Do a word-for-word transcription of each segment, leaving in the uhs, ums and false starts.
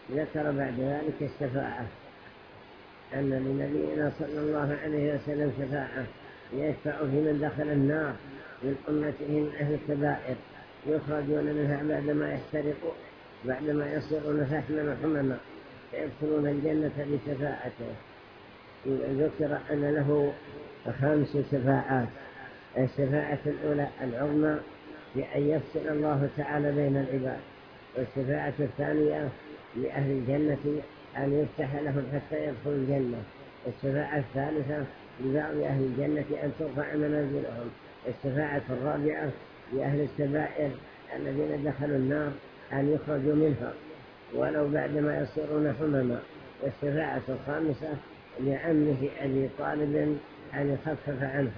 ذكر بعد ذلك الشفاعة، أن لنبينا صلى الله عليه وسلم شفاعة يشفع في من دخل النار من أمته من أهل الكبائر يخرجون منها بعدما يحترقوا بعدما يصيرون فحما وحمما فيدخلون الجنة بشفاعته. ذكر أن له خمس شفاعات. الشفاعة الأولى العظمى بأن يفصل الله تعالى بين العباد، والشفاعة الثانية لأهل الجنة أن يفتح لهم حتى يدخلوا الجنة، الشفاعة الثالثة لبعض أهل الجنة أن ترفع منازلهم، الشفاعة الرابعة لأهل الكبائر الذين دخلوا النار أن يخرجوا منها ولو بعدما يصيرون حمما، والشفاعة الخامسة لعمه أبي طالب أن يخفف عنه.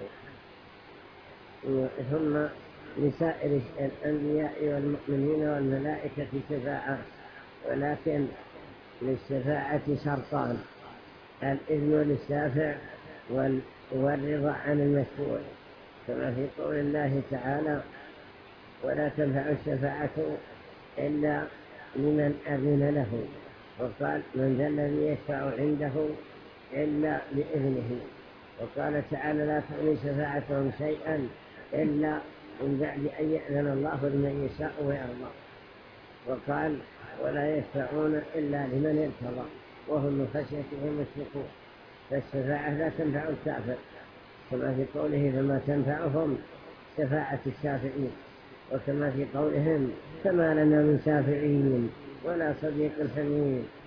ثم لسائر الأنبياء والمؤمنين والملائكة شفاعة، ولكن للشفاعة شرطان: الإذن للشافع والرضا عن المشفوع، كما في قول الله تعالى: ولا تنفع الشفاعة إلا لمن أذن له، وقال: من ذا الذي يشفع عنده إلا بإذنه. وقال تعالى: لا تغني شفاعتهم شيئا إلا من بعد أن يأذن الله لمن يشاء ويرضى. وقال: ولا يشفعون إلا لمن ارتضى وهم من خشيته مشفقون. فالشفاعة لا تنفع الكافر، كما في قوله: فما تنفعهم شفاعة الشافعين، وكما في قولهم: فما لنا من شافعين ولا صديق حميم